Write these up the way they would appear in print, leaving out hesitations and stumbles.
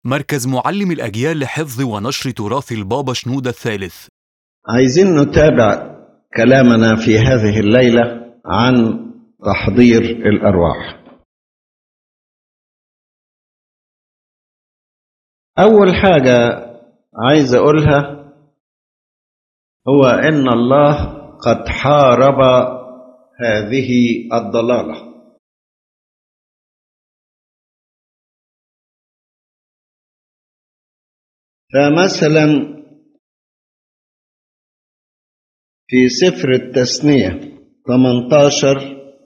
مركز معلم الأجيال لحفظ ونشر تراث البابا شنودة الثالث. عايزين نتابع كلامنا في هذه الليلة عن تحضير الأرواح. أول حاجة عايز أقولها هو إن الله قد حارب هذه الضلالة. فمثلا في سفر التثنية 18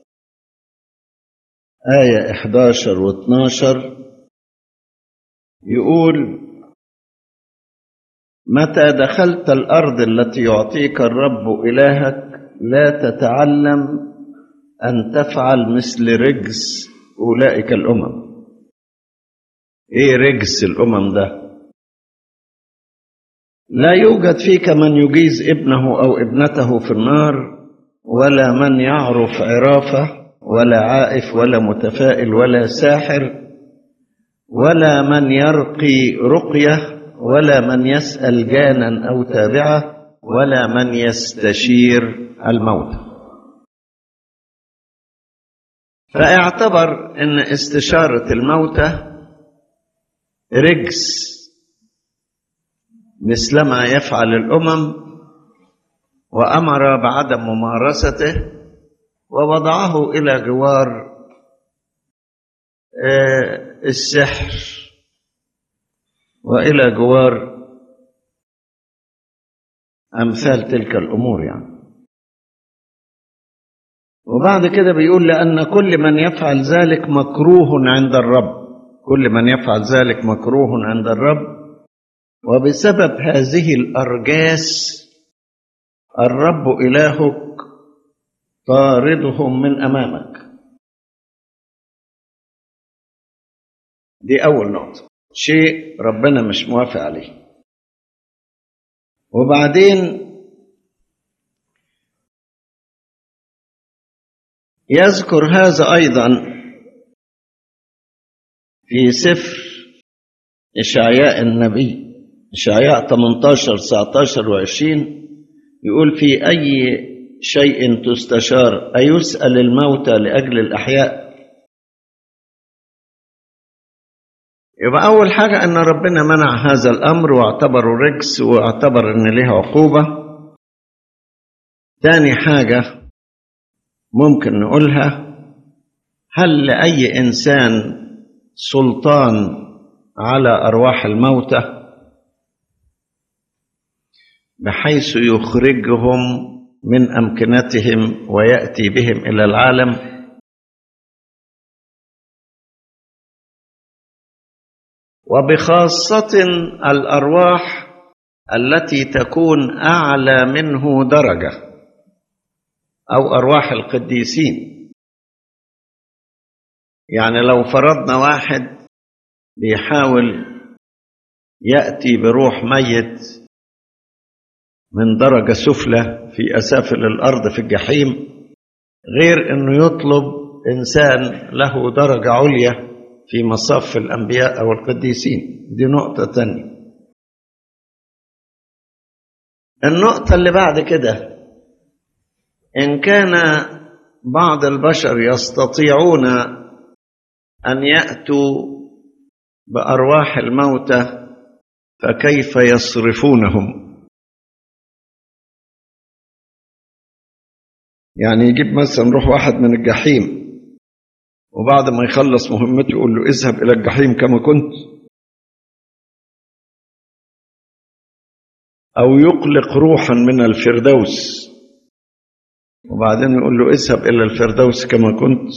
آية 11 و12 يقول: متى دخلت الأرض التي يعطيك الرب إلهك لا تتعلم أن تفعل مثل رجس أولئك الأمم. إيه رجس الأمم ده؟ لا يوجد فيك من يجيز ابنه أو ابنته في النار، ولا من يعرف عرافة، ولا عائف، ولا متفائل، ولا ساحر، ولا من يرقي رقية، ولا من يسأل جانا أو تابعة، ولا من يستشير الموت. فاعتبر أن استشارة الموتى رجس مثلما يفعل الأمم، وأمر بعدم ممارسته، ووضعه إلى جوار السحر وإلى جوار أمثال تلك الأمور يعني. وبعد كده بيقول: لأن كل من يفعل ذلك مكروه عند الرب. كل من يفعل ذلك مكروه عند الرب، وبسبب هذه الأرجاس الرب إلهك طاردهم من أمامك. دي أول نقطة، شيء ربنا مش موافق عليه. وبعدين يذكر هذا أيضا في سفر إشعياء النبي، إشعياء 18 19 و20، يقول: في أي شيء تستشار؟ أيسأل الموتى لأجل الأحياء؟ يبقى أول حاجة أن ربنا منع هذا الأمر واعتبره رجس، واعتبر أن له عقوبة. تاني حاجة ممكن نقولها: هل لأي إنسان سلطان على أرواح الموتى بحيث يخرجهم من أمكنتهم ويأتي بهم إلى العالم؟ وبخاصة الأرواح التي تكون أعلى منه درجة، أو أرواح القديسين. يعني لو فرضنا واحد بيحاول يأتي بروح ميت من درجة سفلى في أسافل الأرض في الجحيم، غير أنه يطلب إنسان له درجة عليا في مصاف الأنبياء أو القديسين. دي نقطة تانية. النقطة اللي بعد كده: إن كان بعض البشر يستطيعون أن يأتوا بأرواح الموتى، فكيف يصرفونهم؟ يعني يجيب مثلا روح واحد من الجحيم، وبعد ما يخلص مهمته يقول له: اذهب إلى الجحيم كما كنت. أو يقلق روحا من الفردوس وبعدين يقول له: اذهب إلى الفردوس كما كنت.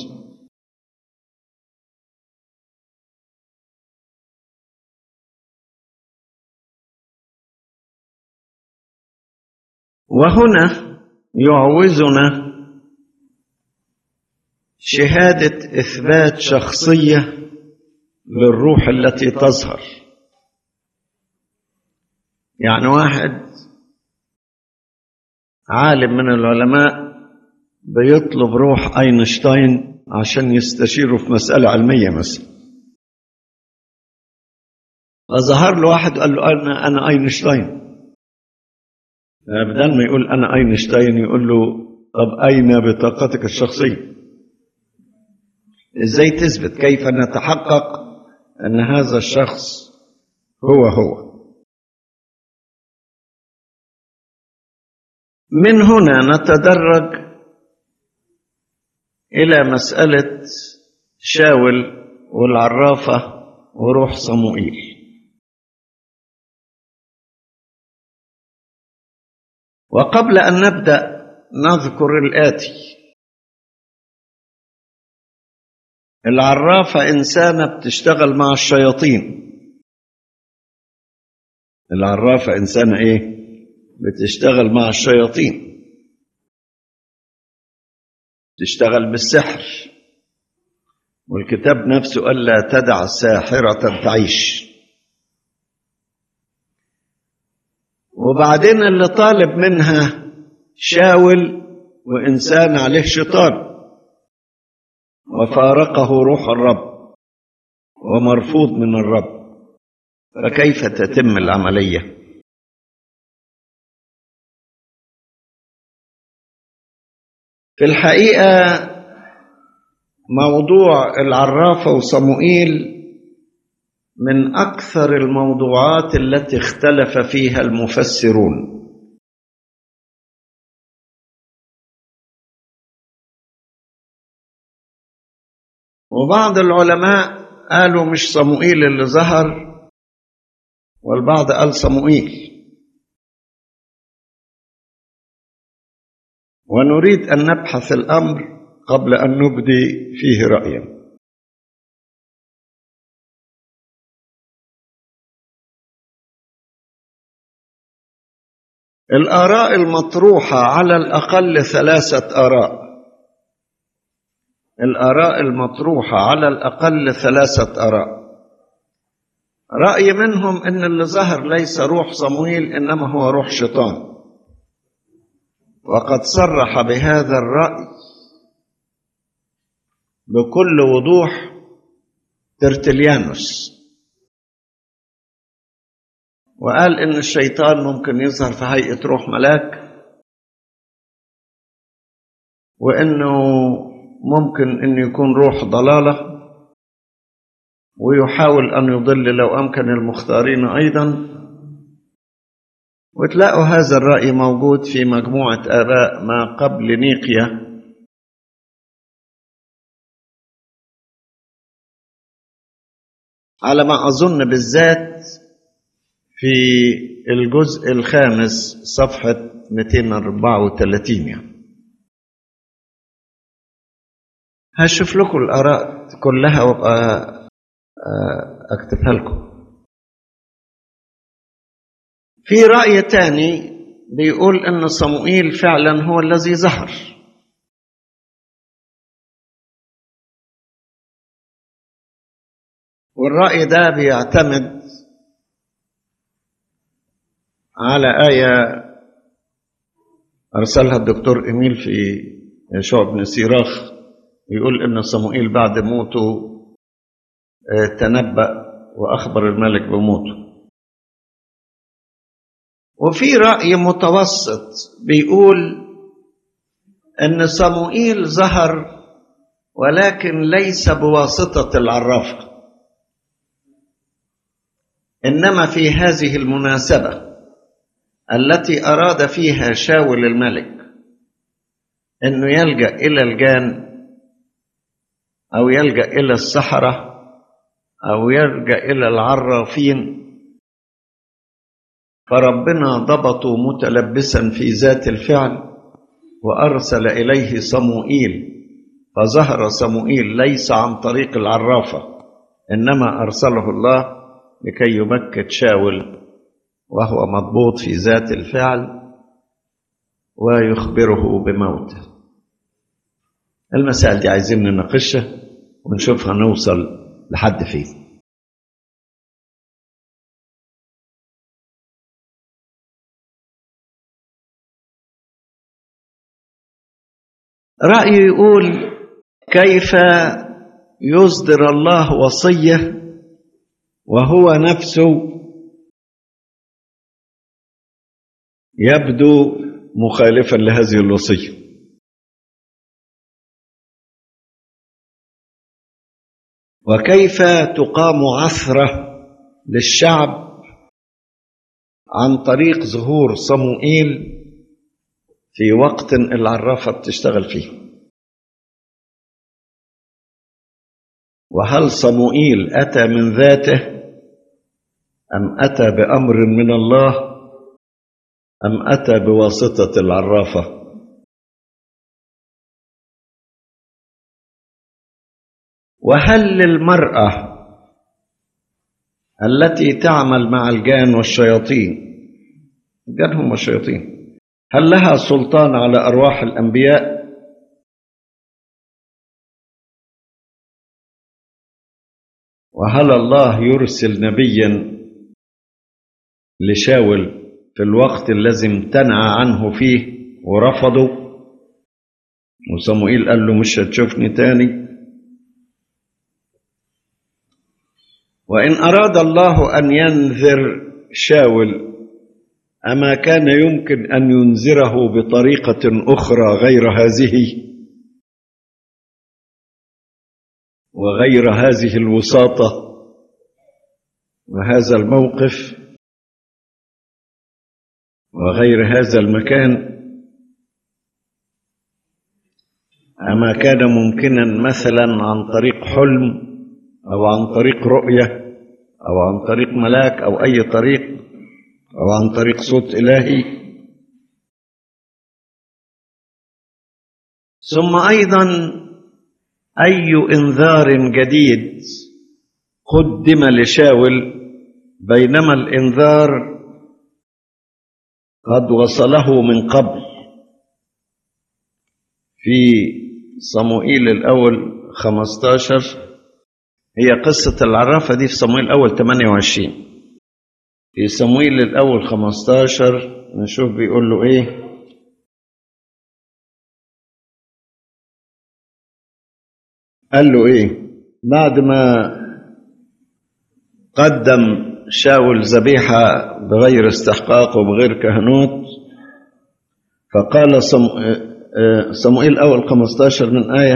وهنا يعوزنا شهادة إثبات شخصية للروح التي تظهر. يعني واحد عالم من العلماء بيطلب روح أينشتاين عشان يستشيره في مسألة علمية مثلا، فظهر له واحد قال له أنا أينشتاين. بدل ما يقول أنا أينشتاين يقول له طب أين بطاقتك الشخصية؟ إزاي تثبت؟ كيف نتحقق أن هذا الشخص هو؟ من هنا نتدرج إلى مسألة شاول والعرافة وروح صموئيل. وقبل أن نبدأ نذكر الآتي: العرافة إنسانة بتشتغل مع الشياطين. العرافة إنسانة إيه؟ بتشتغل مع الشياطين، تشتغل بالسحر، والكتاب نفسه قال لا تدع ساحرة تعيش. وبعدين اللي طالب منها شاول وإنسان عليه شيطان، وفارقه روح الرب ومرفوض من الرب، فكيف تتم العملية؟ في الحقيقة موضوع العرافة وصموئيل من أكثر الموضوعات التي اختلف فيها المفسرون. وبعض العلماء قالوا مش صموئيل اللي ظهر، والبعض قال صموئيل. ونريد أن نبحث الأمر قبل أن نبدي فيه رأيا. الآراء المطروحة على الأقل 3 آراء. الآراء المطروحة على الأقل 3 آراء. رأي منهم إن اللي ظهر ليس روح صموئيل إنما هو روح شيطان، وقد صرح بهذا الرأي بكل وضوح ترتليانوس، وقال إن الشيطان ممكن يظهر في هيئة روح ملاك، وإنه ممكن إن يكون روح ضلالة، ويحاول أن يضل لو أمكن المختارين أيضا. وتلاقوا هذا الرأي موجود في مجموعة آباء ما قبل نيقيا، على ما أظن بالذات في الجزء 5 صفحة 234 يعني. هشوف لكم الآراء كلها وابقى أكتبها لكم. في رأي تاني بيقول أن صموئيل فعلا هو الذي ظهر، والرأي ده بيعتمد على آية أرسلها الدكتور إميل في يشوع بن سيراخ، يقول إن صموئيل بعد موته تنبأ وأخبر الملك بموته. وفي رأي متوسط بيقول أن صموئيل ظهر ولكن ليس بواسطة العرافة، إنما في هذه المناسبة التي أراد فيها شاول الملك أنه يلجأ إلى الجان أو يلجأ إلى السحرة أو يلجأ إلى العرافين، فربنا ضبطه متلبسا في ذات الفعل وأرسل إليه صموئيل، فظهر صموئيل ليس عن طريق العرافة إنما أرسله الله لكي يمكن شاول وهو مضبوط في ذات الفعل ويخبره بموته. المسائل دي عايزين نناقشها ونشوف هنوصل لحد فين. رأي يقول كيف يصدر الله وصية وهو نفسه يبدو مخالفا لهذه الوصية. وكيف تقام عثرة للشعب عن طريق ظهور صموئيل في وقت العرافة بتشتغل فيه؟ وهل صموئيل أتى من ذاته أم أتى بأمر من الله أم أتى بواسطة العرافة؟ وهل للمرأة التي تعمل مع الجان والشياطين، الجان هم الشياطين، هل لها سلطان على أرواح الأنبياء؟ وهل الله يرسل نبيا لشاول في الوقت الذي امتنع عنه فيه ورفضه، وصموئيل قال له مش هتشوفني تاني؟ وإن أراد الله أن ينذر شاول أما كان يمكن أن ينذره بطريقة أخرى غير هذه وغير هذه الوساطة وهذا الموقف وغير هذا المكان؟ أما كان ممكنا مثلا عن طريق حلم أو عن طريق رؤية أو عن طريق ملاك أو أي طريق أو عن طريق صوت إلهي؟ ثم أيضا أي إنذار جديد قدم لشاول بينما الإنذار قد وصله من قبل؟ في صموئيل الأول 15، هي قصة العرافة دي في صموئيل الأول 28. في صموئيل الأول 15 نشوف بيقول له إيه. قال له إيه بعد ما قدم شاول ذبيحة بغير استحقاق وبغير كهنوت؟ فقال صموئيل الأول 15 من آية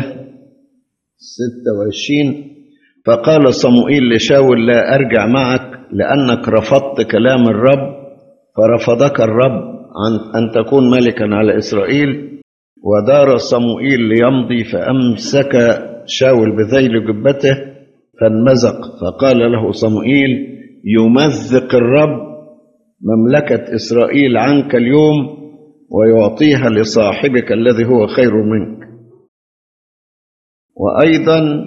26: فقال صموئيل لشاول لا أرجع معك لأنك رفضت كلام الرب فرفضك الرب عن أن تكون ملكا على إسرائيل. ودار صموئيل ليمضي فأمسك شاول بذيل جبته فانمزق، فقال له صموئيل يمزق الرب مملكة إسرائيل عنك اليوم ويعطيها لصاحبك الذي هو خير منك. وأيضا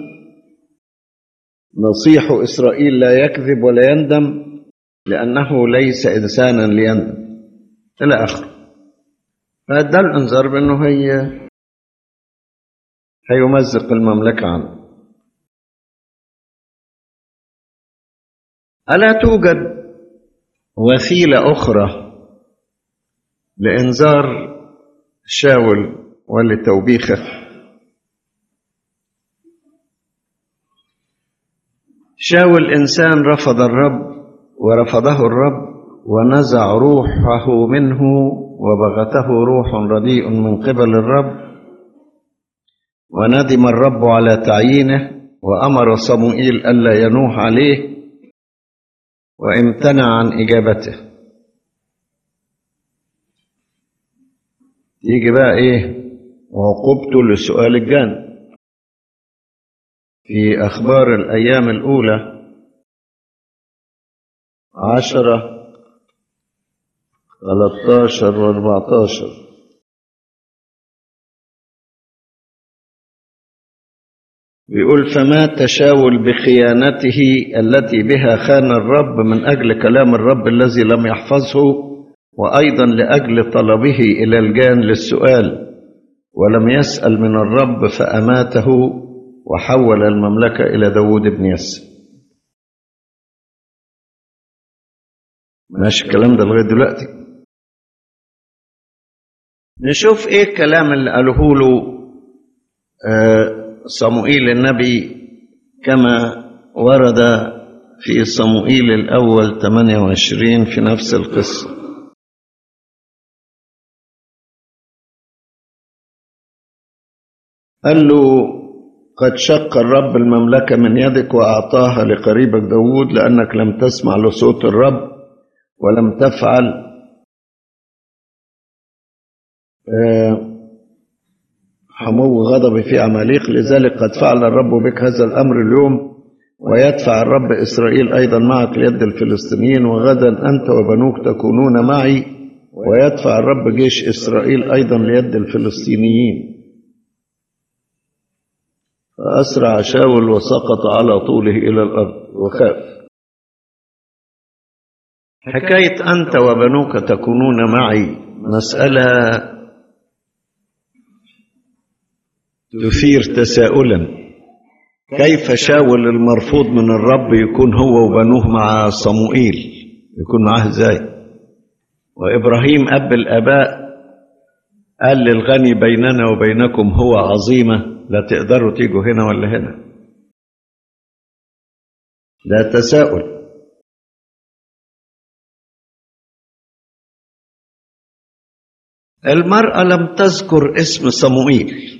نصيح إسرائيل لا يكذب ولا يندم لأنه ليس إنسانا ليندم إلى آخره. فده الإنذار بأنه هيمزق المملكة عنه. ألا توجد وسيلة أخرى لإنذار شاول ولتوبيخه؟ شاول إنسان رفض الرب ورفضه الرب ونزع روحه منه وبغته روح رديء من قبل الرب، وندم الرب على تعيينه وأمر صموئيل ألا ينوح عليه وامتنع عن إجابته. يجي بقى إيه وعقوبته لسؤال الجان في أخبار الأيام الأولى 10 13 و14. بيقول فمات شاول بخيانته التي بها خان الرب من أجل كلام الرب الذي لم يحفظه، وأيضا لأجل طلبه إلى الجان للسؤال، ولم يسأل من الرب فأماته وحول المملكة إلى داود بن يسى. ماشي الكلام ده لغاية دلوقتي. نشوف إيه الكلام اللي قاله له صموئيل النبي كما ورد في صموئيل الأول 28 في نفس القصة. قال له قد شق الرب المملكة من يدك وأعطاها لقريبك داود، لأنك لم تسمع لصوت الرب ولم تفعل حمو غضبي في عماليق، لذلك قد فعل الرب بك هذا الأمر اليوم، ويدفع الرب إسرائيل أيضا معك ليد الفلسطينيين، وغدا أنت وبنوك تكونون معي، ويدفع الرب جيش إسرائيل أيضا ليد الفلسطينيين. فأسرع شاول وسقط على طوله إلى الأرض وخاف. حكاية أنت وبنوك تكونون معي مسألة تثير تساؤلا، كيف شاول المرفوض من الرب يكون هو وبنوه مع صموئيل؟ يكون معاه ازاي؟ وإبراهيم أب الآباء قال للغني بيننا وبينكم هو عظيمة، لا تقدروا تيجوا هنا ولا هنا. ده تساؤل. المرأة لم تذكر اسم صموئيل،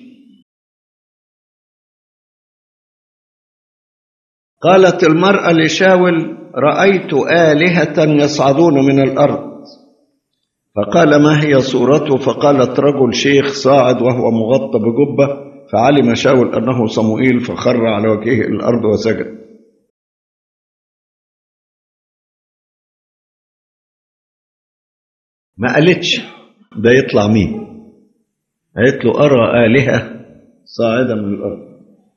قالت المرأة لشاول رأيت آلهة يصعدون من الأرض، فقال ما هي صورته؟ فقالت رجل شيخ صاعد وهو مغطى بجبة، فعلم شاول أنه صموئيل فخر على وجهه الأرض وسجد. ما قالتش ده يطلع مين، قالت له أرى آلهة صاعدة من الأرض.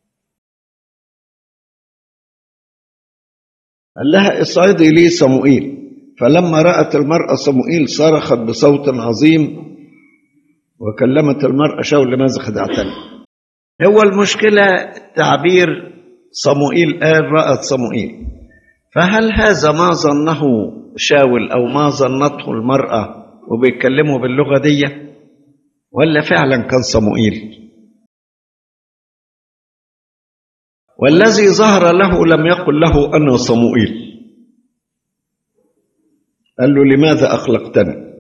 قال لها اصعدي لي صموئيل. فلما رأت المرأة صموئيل صرخت بصوت عظيم، وكلمت المرأة شاول لماذا خدعتني. هو المشكلة تعبير صموئيل قال رأت صموئيل، فهل هذا ما ظنه شاول أو ما ظنته المرأة وبيتكلموا باللغة دي، ولا فعلا كان صموئيل؟ والذي ظهر له لم يقل له أنا صموئيل، قال له لماذا أقلقتني؟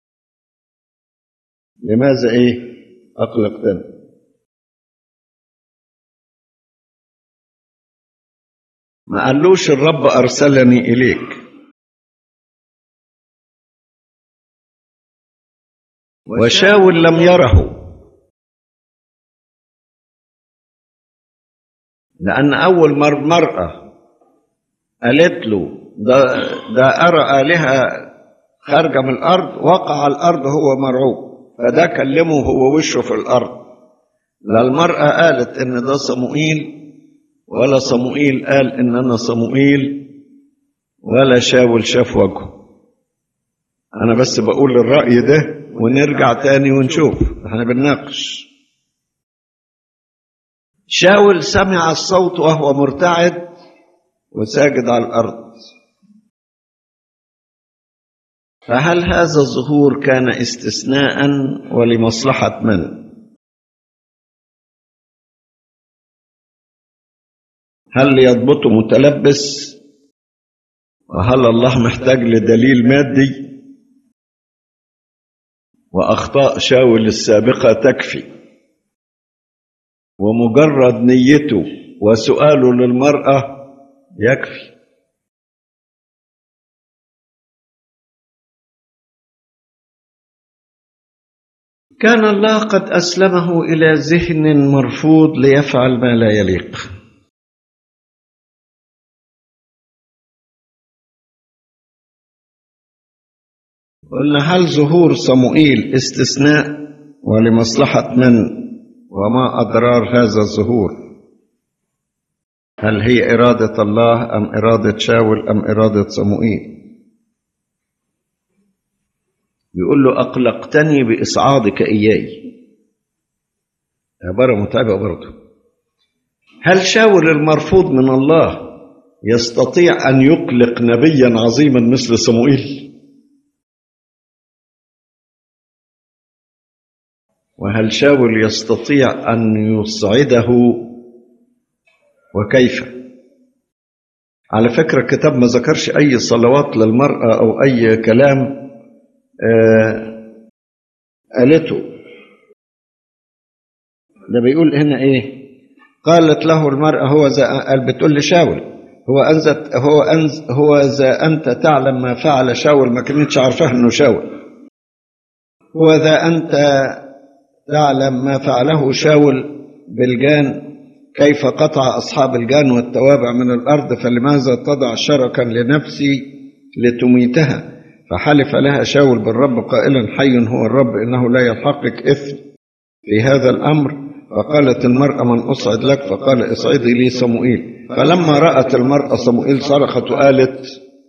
لماذا أقلقتني؟ ما قالوش الرب أرسلني إليك. وشاول لم يره، لأن أول مرأة قالت له ده أرى آلهة خارجة من الأرض، وقع على الأرض هو مرعوب، فده كلمه هو وشه في الأرض. لا المرأة قالت إن ده صموئيل، ولا صموئيل قال إن أنا صموئيل، ولا شاول شاف وجهه. أنا بس بقول الرأي ده ونرجع تاني ونشوف، احنا بنناقش. شاول سمع الصوت وهو مرتعد وساجد على الأرض. فهل هذا الظهور كان استثناء ولمصلحة من؟ هل يضبط متلبس؟ وهل الله محتاج لدليل مادي؟ وأخطاء شاول السابقة تكفي، ومجرد نيته وسؤاله للمرأة يكفي. كان الله قد أسلمه إلى ذهن مرفوض ليفعل ما لا يليق. قلنا هل ظهور صموئيل استثناء ولمصلحة من؟ وما أضرار هذا الظهور؟ هل هي إرادة الله أم إرادة شاول أم إرادة صموئيل؟ يقول له أقلقتني بإصعادك إياي، عبارة متعبة برضه. هل شاول المرفوض من الله يستطيع أن يقلق نبيا عظيما مثل صموئيل؟ وهل شاول يستطيع أن يصعده؟ وكيف؟ على فكرة الكتاب ما ذكرش أي صلوات للمرأة أو أي كلام قالته، ده بيقول هنا ايه؟ قالت له المرأة قال بتقول لشاول هو ذا أنت تعلم ما فعل شاول، ما كنتش عارفاه إنه شاول. هو ذا أنت تعلم ما فعله شاول بالجان، كيف قطع أصحاب الجان والتوابع من الأرض، فلماذا تضع شركا لنفسي لتميتها؟ فحلف لها شاول بالرب قائلا حي هو الرب إنه لا يلحقك إثم في هذا الأمر. فقالت المرأة من أصعد لك؟ فقال اصعدي لي صموئيل. فلما رأت المرأة صموئيل صرخت وقالت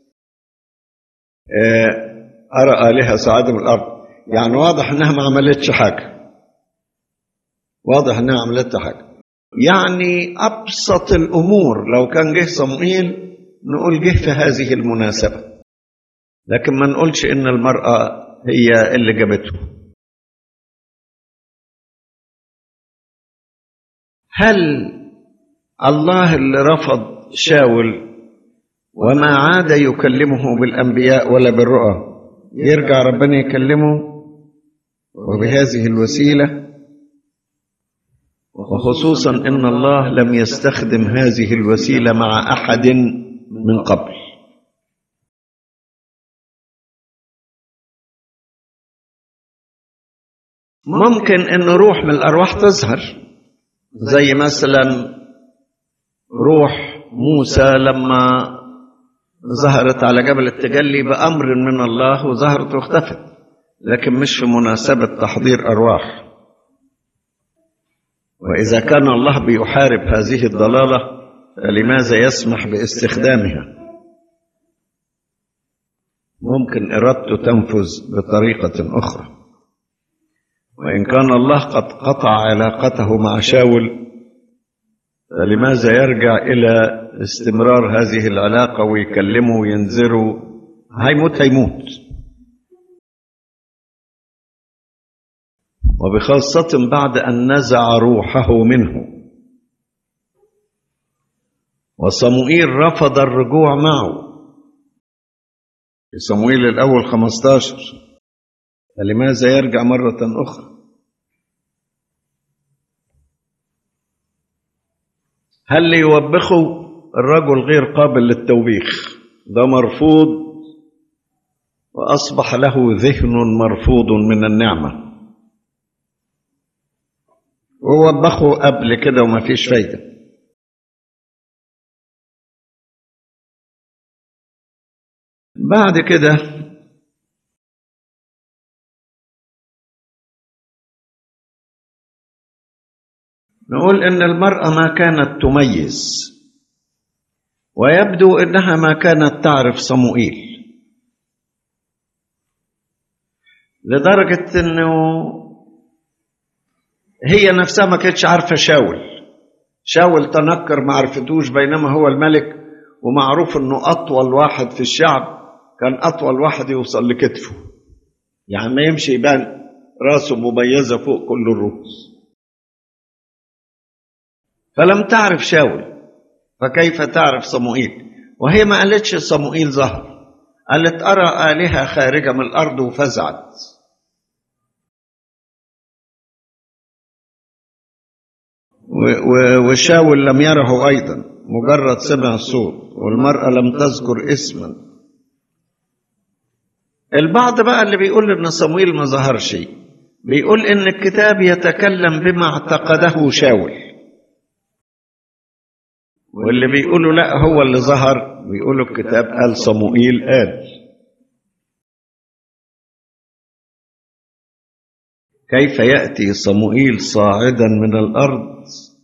أرى آلهة صعدوا من الأرض. يعني واضح إنها ما عملتش حاجة، واضح إنها عملتها حاجة. يعني أبسط الأمور لو كان جه صموئيل نقول جه في هذه المناسبة، لكن ما نقولش إن المرأة هي اللي جابته. هل الله اللي رفض شاول وما عاد يكلمه بالأنبياء ولا بالرؤى يرجع ربنا يكلمه وبهذه الوسيلة؟ وخصوصا إن الله لم يستخدم هذه الوسيلة مع أحد من قبل. ممكن إن روح من الأرواح تظهر، زي مثلا روح موسى لما ظهرت على جبل التجلي بأمر من الله وظهرت واختفت، لكن مش في مناسبة تحضير أرواح. وإذا كان الله بيحارب هذه الضلالة فلماذا يسمح باستخدامها؟ ممكن إرادته تنفذ بطريقة أخرى. وإن كان الله قد قطع علاقته مع شاول فلماذا يرجع إلى استمرار هذه العلاقة ويكلمه وينذره؟ هيموت. وبخاصة بعد أن نزع روحه منه. وصموئيل رفض الرجوع معه في صموئيل الأول 15، فلماذا يرجع مرة أخرى؟ هل ليوبخه؟ الرجل غير قابل للتوبيخ، ده مرفوض وأصبح له ذهن مرفوض من النعمة، ووبخه قبل كده وما فيش فايدة. بعد كده نقول إن المرأة ما كانت تميز، ويبدو إنها ما كانت تعرف صموئيل، لدرجة إنه هي نفسها ما كانتش عارفة شاول تنكر ما عرفتوش، بينما هو الملك، ومعروف إنه أطول واحد في الشعب، كان أطول واحد يوصل لكتفه، يعني ما يمشي يبان راسه مميزة فوق كل الرؤوس. فلم تعرف شاول، فكيف تعرف صموئيل؟ وهي ما قالتش صموئيل ظهر، قالت أرى آلهة خارجة من الأرض وفزعت. وشاول لم يره أيضا، مجرد سمع الصوت، والمرأة لم تذكر اسما. البعض بقى اللي بيقول إن صموئيل ما ظهرش بيقول إن الكتاب يتكلم بما اعتقده شاول، واللي بيقولوا لا هو اللي ظهر بيقولوا الكتاب قال صموئيل قال. كيف يأتي صموئيل صاعدا من الأرض؟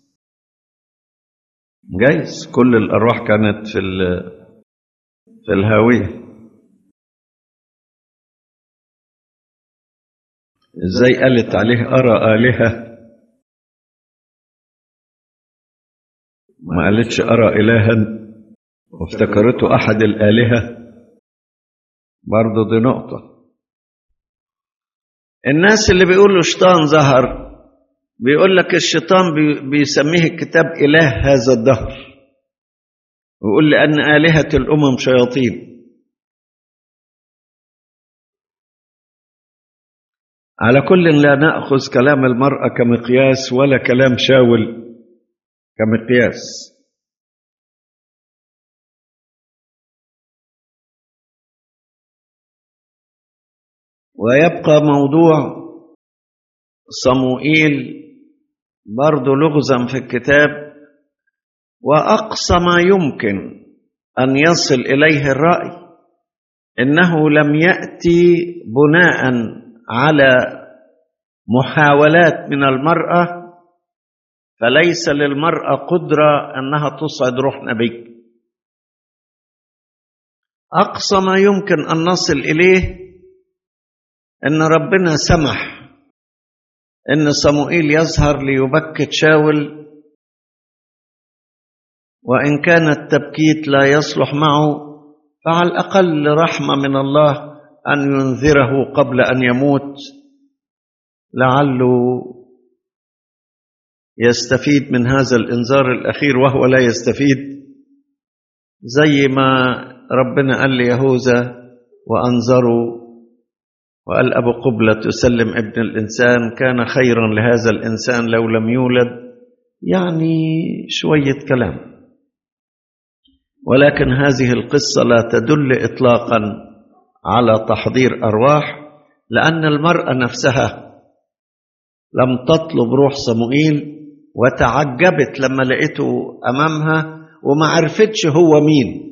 جايز كل الأرواح كانت في الهاوية. ازاي قالت عليه أرى آلهة؟ ما قالتش أرى إلها وافتكرته أحد الآلهة، برضو دي نقطة. الناس اللي بيقولوا الشيطان ظهر بيقول لك الشيطان بيسميه الكتاب إله هذا الدهر، ويقول لأن آلهة الأمم شياطين. على كل لا نأخذ كلام المرأة كمقياس ولا كلام شاول كمقياس. ويبقى موضوع صموئيل برضو لغزا في الكتاب، وأقصى ما يمكن أن يصل إليه الرأي إنه لم يأتي بناء على محاولات من المرأة، فليس للمرأة قدرة أنها تصعد روح نبي. أقصى ما يمكن أن نصل إليه أن ربنا سمح أن صموئيل يظهر ليبكت شاول، وإن كان التبكيت لا يصلح معه فعلى الأقل رحمة من الله أن ينذره قبل أن يموت، لعله يستفيد من هذا الإنذار الأخير وهو لا يستفيد، زي ما ربنا قال ليهوذا وأنذروا وقال أبو قبلة تسلم ابن الإنسان، كان خيرا لهذا الإنسان لو لم يولد. يعني شوية كلام، ولكن هذه القصة لا تدل إطلاقا على تحضير أرواح، لأن المرأة نفسها لم تطلب روح صموئيل، وتعجبت لما لقيته أمامها وما عرفتش هو مين.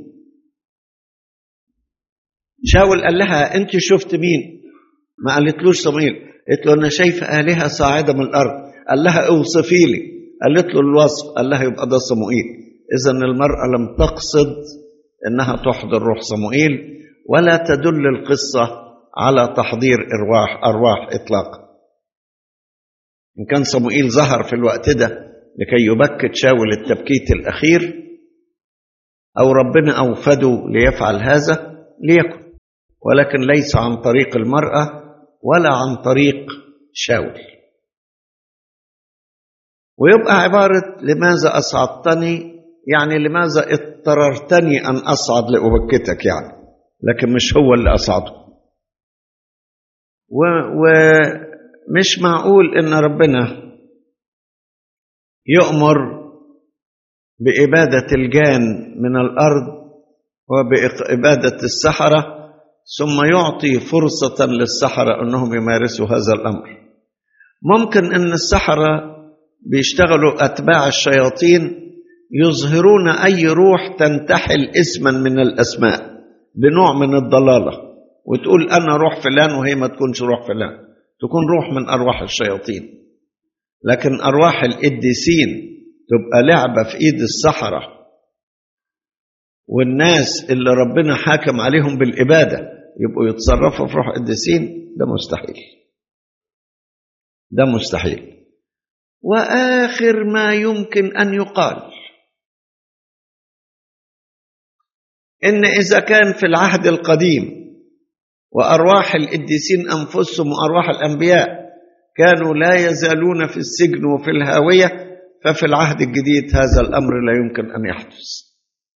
شاول قال لها أنت شفت مين؟ ما قالتلوش صموئيل، قالت له أنا شايف آلهة صاعدة من الأرض. قال لها اوصفي لي، قالت له الوصف، قال لها يبقى ده صموئيل. إذن المرأة لم تقصد أنها تحضر روح صموئيل، ولا تدل القصة على تحضير أرواح إطلاقا. إن كان صموئيل ظهر في الوقت ده لكي يبكت شاول التبكيت الأخير، أو ربنا أوفده ليفعل هذا ليكن، ولكن ليس عن طريق المرأة ولا عن طريق شاول. ويبقى عبارة لماذا أصعدتني، يعني لماذا اضطررتني أن أصعد لأبكتك يعني، لكن مش هو اللي أصعده. ومش معقول إن ربنا يؤمر بإبادة الجان من الأرض وبإبادة السحرة ثم يعطي فرصة للسحرة أنهم يمارسوا هذا الأمر. ممكن أن السحرة بيشتغلوا أتباع الشياطين يظهرون أي روح تنتحل اسما من الأسماء بنوع من الضلالة، وتقول أنا روح فلان وهي ما تكونش روح فلان، تكون روح من أرواح الشياطين. لكن أرواح القديسين تبقى لعبة في إيد السحرة، والناس اللي ربنا حاكم عليهم بالإبادة يبقوا يتصرفوا في روح القديسين. ده مستحيل، ده مستحيل. وآخر ما يمكن أن يقال إن إذا كان في العهد القديم وأرواح القديسين أنفسهم وأرواح الأنبياء كانوا لا يزالون في السجن وفي الهاوية، ففي العهد الجديد هذا الأمر لا يمكن أن يحدث.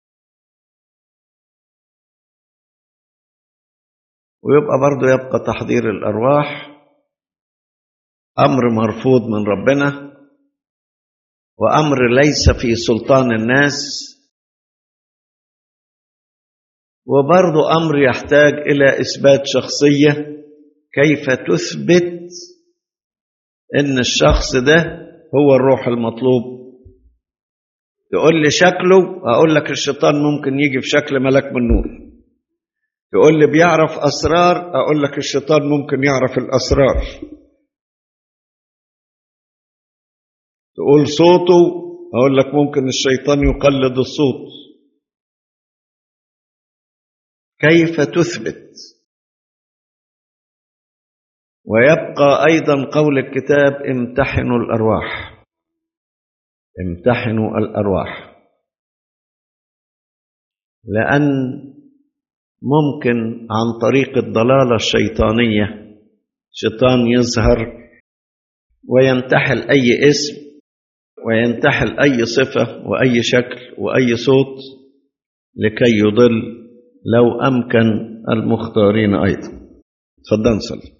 ويبقى برضو يبقى تحضير الأرواح أمر مرفوض من ربنا، وأمر ليس في سلطان الناس، وبرضو أمر يحتاج إلى إثبات شخصية. كيف تثبت إن الشخص ده هو الروح المطلوب؟ تقول لي شكله، أقول لك الشيطان ممكن يجي في شكل ملك من نور. تقول لي بيعرف أسرار، أقول لك الشيطان ممكن يعرف الأسرار. تقول صوته، أقول لك ممكن الشيطان يقلد الصوت. كيف تثبت؟ ويبقى أيضا قول الكتاب امتحنوا الأرواح، امتحنوا الأرواح، لأن ممكن عن طريق الضلالة الشيطانية شيطان يظهر وينتحل أي اسم وينتحل أي صفة وأي شكل وأي صوت لكي يضل لو أمكن المختارين أيضا. تفضل نصلي.